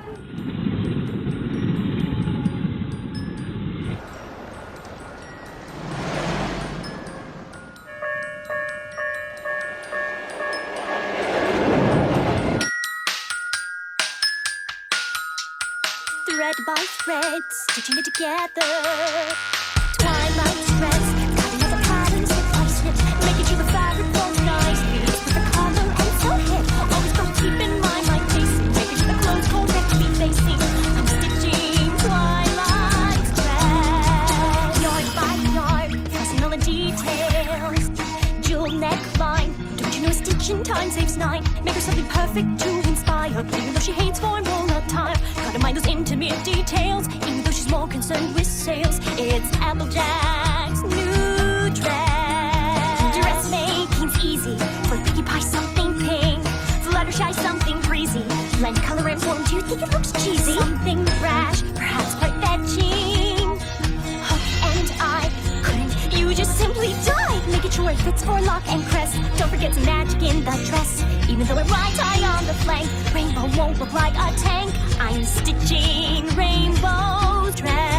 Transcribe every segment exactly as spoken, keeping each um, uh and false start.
Thread by thread, stitching it together. Twilight threads, cutting out the patterns with by snip, making sure the fabric flows nicely with the color and so hip. Always got to keep in mind my pacing, making sure the clothes correctly facing. I'm stitching twilight thread, yard by yard, pressing all the details. Jewel neckline, don't you know stitching time saves nine? Make her something perfect to inspire, even though she hates formal attire. Gotta mind those intimate details, even though she's more concerned with sales. It's Applejack's new dress. Dressmaking's easy, for Pinkie Pie something pink, Fluttershy something breezy. Blend color and form, do you think it looks cheesy? Something brash, perhaps quite fetching. Hook and eye, couldn't you just simply die? Making sure it fits for lock and crest. Don't forget some magic in the dress, even though it rides high on the flank. Rainbow won't look like a tank. I'm stitching rainbow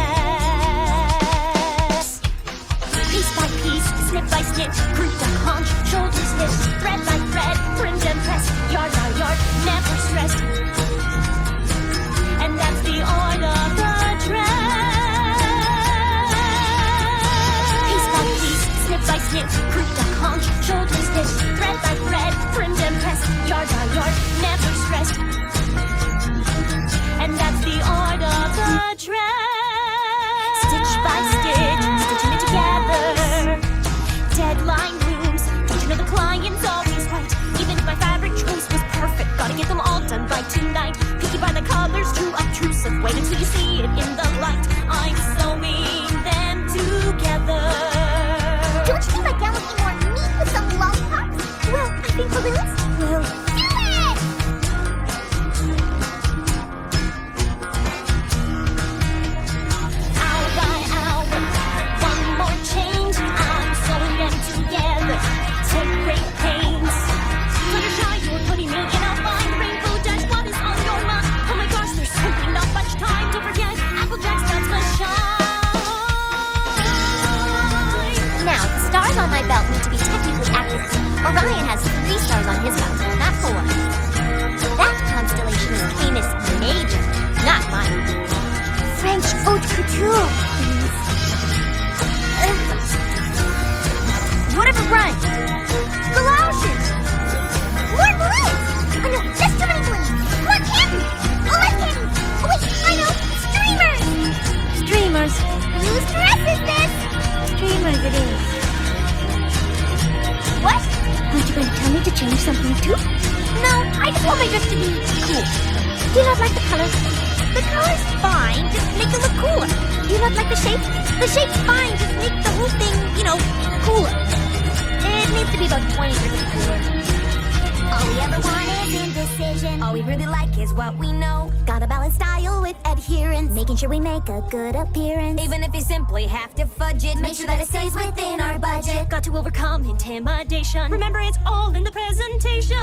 dress. Piece by piece, snip by snip, group to haunch, shoulder snip, thread by thread, print and press, yard by yard, never stressed. And that's the art of the dress. Piece by piece, snip by snip, group to haunch, shoulder snip, thread by thread, print and press, yard by yard, never stressed. And that's the art of the dress. Stitch by stitch, stitching it together. Deadline looms, don't you know the client's always right? Even if my fabric choice was perfect, gotta get them all done by tonight. Picky by the colors, too obtrusive. Wait until you see it in the light. I'm sewing them together. Don't you think my gown would be more neat with some lollipops? Well, I think balloons will do it! Hour by hour, one more change. I'm sewing them together. Take great pains. Fluttershy, you're putting me in a bind. Rainbow Dash, what is on your mind? Oh my gosh, there's simply not much time. Don't forget, Applejack's got the shine. Now, the stars on my belt need to be technically accurate. Orion has three stars on his belt, not four. That constellation is Canis Major, not mine. French haute couture, please. Uh, whatever rhymes. Galoshes. More balloons. Oh no, that's too many balloons. More candy. Oh, less candy. Oh wait, I know. Streamers. Streamers. Whose dress is this? Streamers it is. What? Aren't you going to tell me to change something too? No, I just want my dress to be cool. Do you not like the color? The color's fine, just make it look cooler. Do you not like the shape? The shape's fine, just make the whole thing, you know, cooler. It needs to be about twenty percent cooler. All we ever want is indecision. All we really like is what we know. Gotta balance style with adherence, making sure we make a good appearance. Even if you simply have to fudge it, make sure that it stays within our budget. Got to overcome intimidation. Remember, it's all in the presentation.